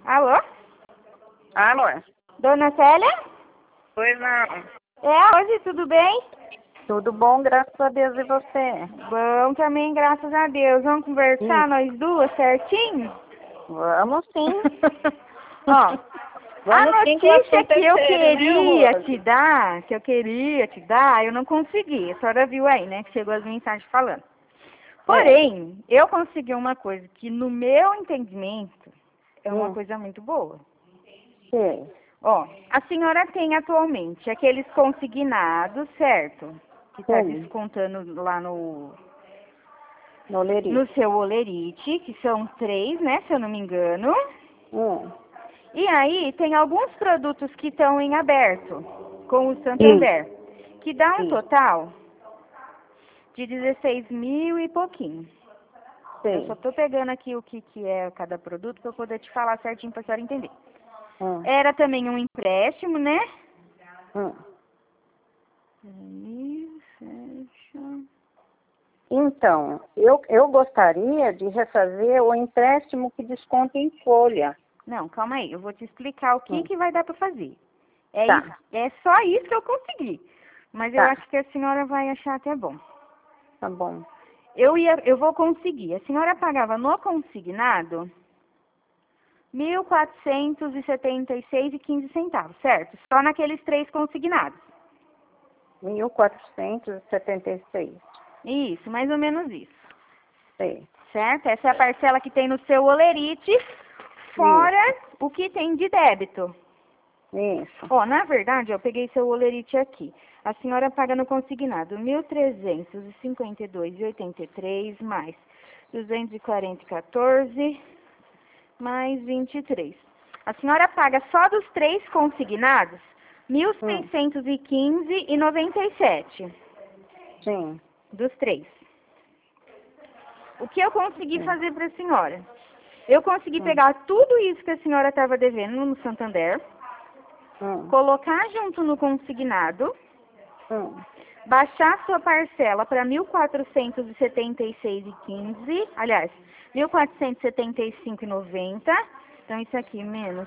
Alô? Alô? Dona Célia? Pois não. Hoje tudo bem? Tudo bom, graças a Deus, e você? Bom também, graças a Deus. Vamos conversar nós duas certinho? Vamos sim. Ó, Vamos a sim, notícia que eu né, queria te dar, eu não consegui. A senhora viu aí, né, que chegou as mensagens falando. É. Porém, eu consegui uma coisa que, no meu entendimento, é uma coisa muito boa. Sim. Ó, a senhora tem atualmente aqueles consignados, certo? Que tá Sim. descontando lá no No seu Olerite, que são 3, né, se eu não me engano. Hum. E aí tem alguns produtos que estão em aberto com o Santander, que dá um Sim. total de 16 mil e pouquinho. Eu só Sim. tô pegando aqui o que é cada produto para eu poder te falar certinho para a senhora entender. Hum. Era também um empréstimo, né? Hum. Aí, fecha. Então, eu gostaria de refazer o empréstimo que desconta em folha. Não, calma aí, eu vou te explicar o que vai dar para fazer. Tá. Isso, é só isso que eu consegui. Mas eu Tá. acho que a senhora vai achar até bom. Tá bom. Eu vou conseguir. A senhora pagava no consignado 1.476,15 centavos, certo? Só naqueles 3 consignados. 1.476. Isso, mais ou menos isso. Sim. Certo? Essa é a parcela que tem no seu Olerite, fora o que tem de débito. Isso. Ó, na verdade, eu peguei seu Olerite aqui. A senhora paga no consignado 1.352,83 mais 240,14 mais 23. A senhora paga só dos 3 consignados 1.615,97. Sim. Dos 3. O que eu consegui fazer para a senhora? Eu consegui pegar tudo isso que a senhora estava devendo no Santander, colocar junto no consignado, baixar sua parcela para 1.476,15, aliás, 1.475,90. Então, isso aqui menos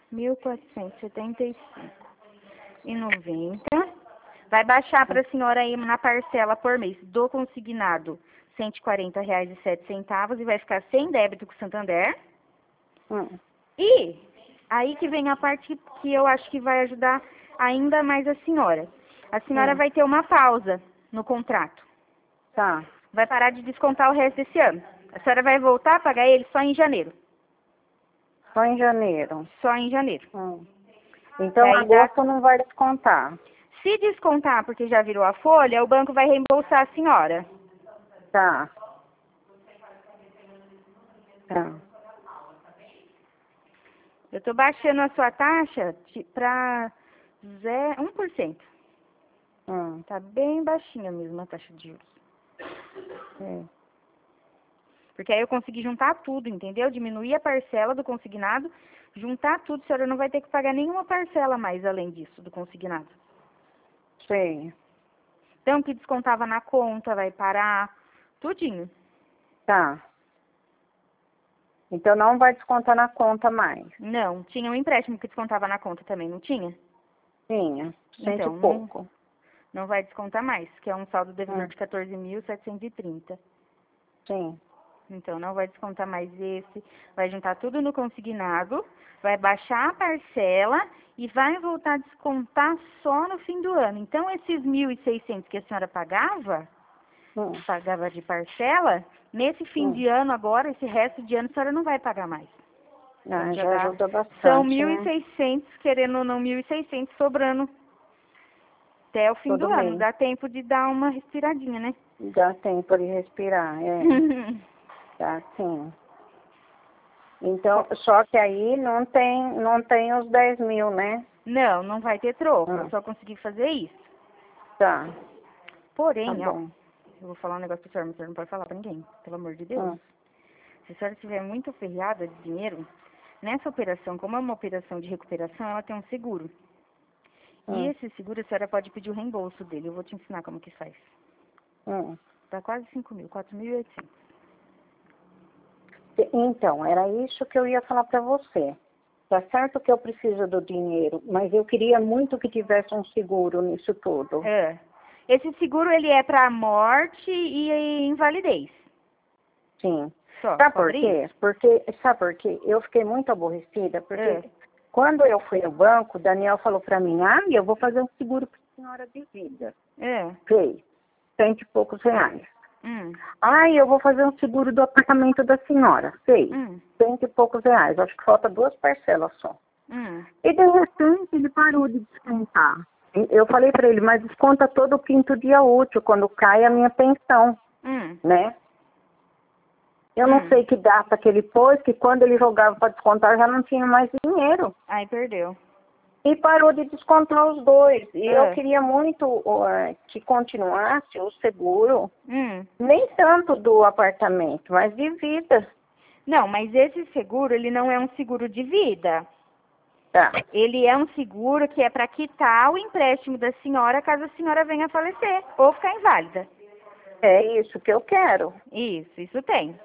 1.475,90. Vai baixar para a senhora aí na parcela por mês do consignado R$140,07 e vai ficar sem débito com o Santander. E aí que vem a parte que eu acho que vai ajudar ainda mais a senhora. A senhora vai ter uma pausa no contrato. Tá. Vai parar de descontar o resto desse ano. A senhora vai voltar a pagar ele só em janeiro. Só em janeiro. Só em janeiro. Então, Aí agosto não vai descontar. Se descontar porque já virou a folha, o banco vai reembolsar a senhora. Tá. Tá. Eu tô baixando a sua taxa para 1%. Tá bem baixinha mesmo a taxa de juros. Porque aí eu consegui juntar tudo, entendeu? Diminuir a parcela do consignado, juntar tudo, a senhora não vai ter que pagar nenhuma parcela mais além disso, do consignado. Sei. Então, o que descontava na conta vai parar, tudinho. Tá. Então, não vai descontar na conta mais. Não, tinha um empréstimo que descontava na conta também, não tinha? Tinha. Cento Então, e pouco. não vai descontar mais, que é um saldo devedor de 14.730. Sim. Então, não vai descontar mais esse, vai juntar tudo no consignado, vai baixar a parcela e vai voltar a descontar só no fim do ano. Então, esses 1.600 que a senhora pagava de parcela, nesse fim de ano agora, esse resto de ano, a senhora não vai pagar mais. Então, Já ajuda bastante, são né? 1.600, querendo ou não, 1.600 sobrando até o fim do ano. Mês. Dá tempo de dar uma respiradinha, né? Dá tempo de respirar, Tá, sim. Então, só que aí não tem os 10 mil, né? Não vai ter troco. Eu só consegui fazer isso. Tá. Porém, Tá bom. eu vou falar um negócio pra senhora, mas a senhora não pode falar pra ninguém, pelo amor de Deus. Se a senhora estiver muito aperreada de dinheiro, nessa operação, como é uma operação de recuperação, ela tem um seguro. E esse seguro, a senhora pode pedir o reembolso dele. Eu vou te ensinar como que faz. Tá quase 5 mil, 4.800. Então, era isso que eu ia falar pra você. tá certo que eu preciso do dinheiro, mas eu queria muito que tivesse um seguro nisso tudo. É. Esse seguro, ele é para morte e invalidez. Sim. Só, Sabe por cobre quê? isso. Sabe por quê? Eu fiquei muito aborrecida, porque É. quando eu fui no banco, o Daniel falou para mim, eu vou fazer um seguro para a senhora de vida. É. Fez, R$100 e poucos. Hum. Eu vou fazer um seguro do apartamento da senhora. Fez, R$100 e poucos. Acho que falta 2 parcelas só. E de repente ele parou de descontar. Eu falei para ele, mas desconta todo o quinto dia útil, quando cai a minha pensão, né? Eu não sei que data que ele pôs, que quando ele jogava para descontar já não tinha mais dinheiro. Aí perdeu. E parou de descontar os 2. E eu queria muito que continuasse o seguro, nem tanto do apartamento, mas de vida. Não, mas esse seguro, ele não é um seguro de vida. Tá. Ele é um seguro que é para quitar o empréstimo da senhora caso a senhora venha a falecer ou ficar inválida. É isso que eu quero. Isso tem.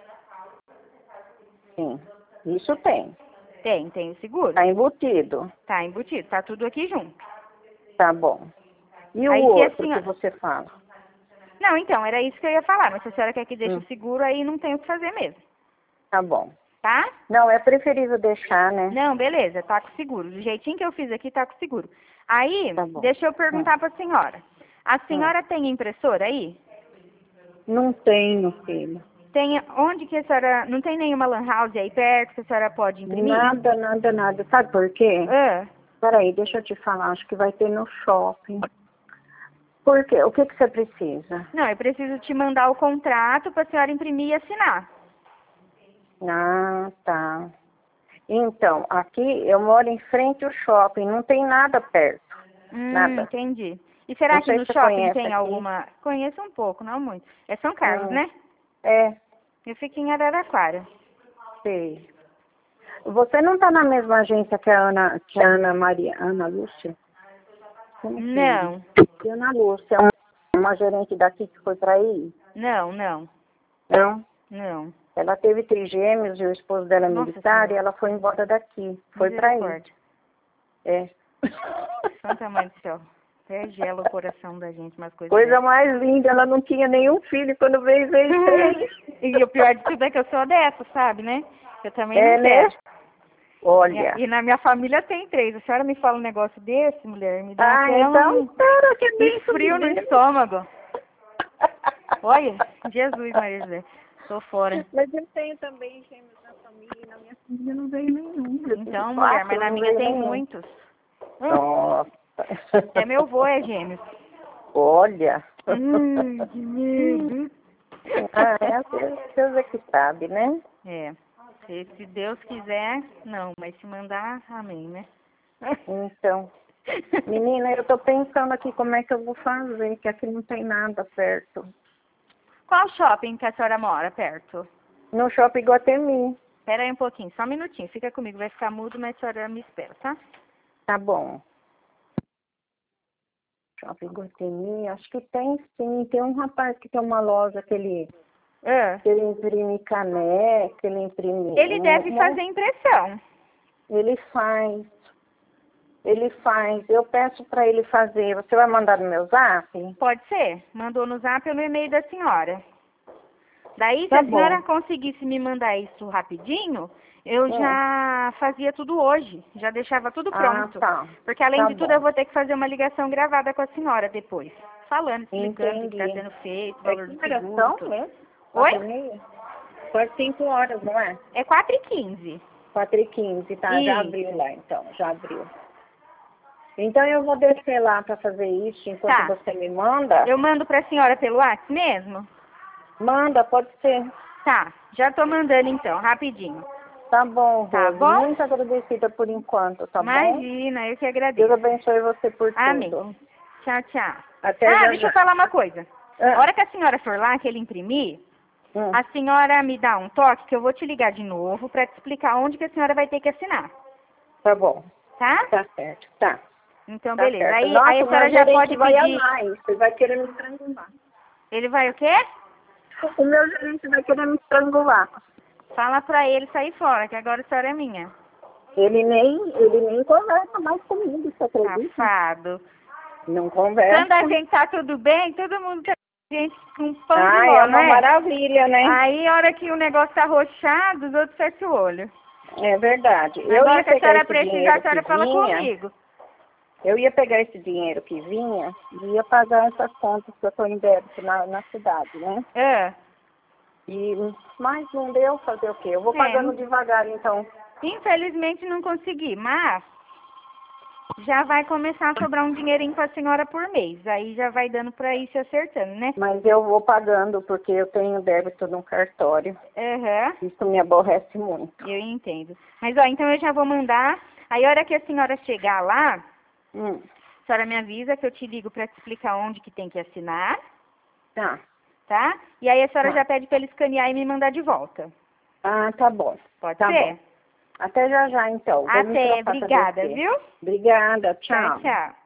Sim, isso tem. Tem o seguro. Tá embutido. Tá embutido, tá tudo aqui junto. Tá bom. E Aí, o outro senhora... que você fala? Não, então, era isso que eu ia falar, mas se a senhora quer que deixe o seguro, aí não tem o que fazer mesmo. Tá bom. Tá? Não, é preferível deixar, né? Não, beleza, tá com seguro. Do jeitinho que eu fiz aqui, tá com seguro. Aí, Tá bom. deixa eu perguntar pra senhora. A senhora tem impressora aí? Não tenho, filho. Tem, onde que a senhora, não tem nenhuma lan house aí perto que a senhora pode imprimir? Nada. Sabe por quê? Ah, Peraí, deixa eu te falar. Acho que vai ter no shopping. Por quê? O que você precisa? não, eu preciso te mandar o contrato pra senhora imprimir e assinar. Ah, tá. Então, aqui eu moro em frente ao shopping. Não tem nada perto. Nada. Entendi. E será Não que sei no se você shopping conhece tem aqui. alguma... Conheço um pouco, não muito. É São Carlos, né? É, Eu fico em Araraquara. sei. Você não tá na mesma agência que a Ana Lúcia? Como que é? Não, E Ana Lúcia, uma gerente daqui que foi para aí? não. Não. Ela teve 3 gêmeos e o esposo dela é Nossa militar Senhora. e ela foi embora daqui. Foi para aí. Misericórdia. É. Santa Mãe do Céu. Até gela o coração da gente, umas coisas Coisa dessas. mais linda, ela não tinha nenhum filho, quando veio 3. E o pior de tudo é que eu sou dessa, sabe, né? Eu também É, não né? quero. Olha. E na minha família tem 3. A senhora me fala um negócio desse, mulher, me dá até Então um espera que é frio no estômago. Olha, Jesus, Maria José. Tô fora. Mas eu tenho também gêmeos na família, e na minha família não veio nenhum. Eu tive Então, 4, mulher, mas na não minha veio tem nenhum. muitos. Nossa. Até meu avô é gêmeos. Olha. Que medo. Deus é que sabe, né? É. Se Deus quiser, não, mas se mandar, amém, né? Então, menina, eu tô pensando aqui como é que eu vou fazer, que aqui não tem nada perto. Qual shopping que a senhora mora perto? No Shopping Iguatemi. Espera aí um pouquinho, só um minutinho. Fica comigo, vai ficar mudo, mas a senhora me espera, tá? Tá bom. Shopping Iguatemi, acho que tem sim. Tem um rapaz que tem uma loja que ele imprime caneca, ele imprime... Ele deve fazer impressão. Ele faz. Eu peço para ele fazer. Você vai mandar no meu zap? Pode ser. Mandou no zap ou no e-mail da senhora. Daí, se Tá a senhora bom. conseguisse me mandar isso rapidinho, eu já fazia tudo hoje. Já deixava tudo pronto. Tá. Porque, além Tá de tudo, bom. eu vou ter que fazer uma ligação gravada com a senhora depois. Falando, explicando o que está Entendi. sendo feito, o valor do seguro. São Tudo. mesmo? Oi? 4h30? Quase 5 horas, não é? É 4h15. 4h15, tá? Já Isso. abriu lá, então. Já abriu. Então eu vou descer lá para fazer isso enquanto Tá. você me manda. Eu mando pra senhora pelo WhatsApp mesmo? Manda, pode ser. Tá, já tô mandando então, rapidinho. Tá bom, Tá Rose. bom? Muito agradecida por enquanto, tá bom? Imagina, eu que Deus agradeço. abençoe você por Amém. tudo. Tchau, tchau. Até já Deixa eu já. falar uma coisa. Ah. A hora que a senhora for lá, que ele imprimir, a senhora me dá um toque que eu vou te ligar de novo pra te explicar onde que a senhora vai ter que assinar. Tá bom. Tá? Tá certo. Tá. Então, Tá beleza. certo. Aí, Nossa, aí a senhora meu já gerente pode vai pedir... amar isso. Ele vai querer me estrangular. Ele vai o quê? O meu gerente vai querer me estrangular. Fala pra ele sair fora, que agora a senhora é minha. Ele nem conversa mais comigo, você acredita? Safado. Não conversa. Quando a gente tá tudo bem, todo mundo quer a gente com pão de Ah, ló, é uma né? maravilha, né? Aí, a hora que o negócio tá roxado, os outros fecham o olho. É verdade. Agora que a senhora precisar, a senhora fala comigo. Eu ia pegar esse dinheiro que vinha e ia pagar essas contas que eu estou em débito na cidade, né? Mas não deu, fazer o quê? Eu vou pagando devagar, então. Infelizmente não consegui, mas já vai começar a sobrar um dinheirinho para a senhora por mês. Aí já vai dando para ir se acertando, né? Mas eu vou pagando porque eu tenho débito no cartório. Isso me aborrece muito. Eu entendo. Mas, ó, então eu já vou mandar. Aí, a hora que a senhora chegar lá, a senhora me avisa que eu te ligo para te explicar onde que tem que assinar. Tá? E aí a senhora já pede para ele escanear e me mandar de volta. Ah, tá bom. Pode ser? Bom. Até já, então. Até, obrigada, viu? Obrigada, tchau. Tchau.